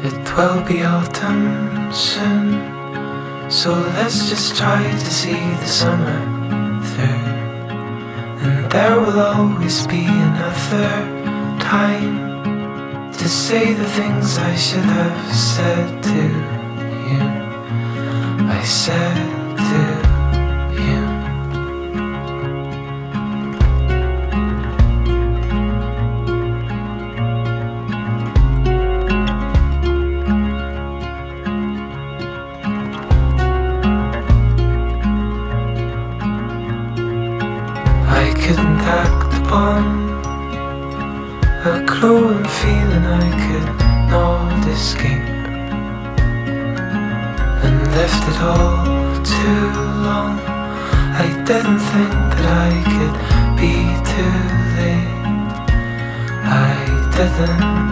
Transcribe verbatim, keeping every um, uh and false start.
It will be autumn soon, so let's just try to see the summer through. And there will always be another time to say the things I should have said to you. I said to you. I couldn't act upon a growing feeling I could not escape, and left it all too long. I didn't think that I could be too late. I didn't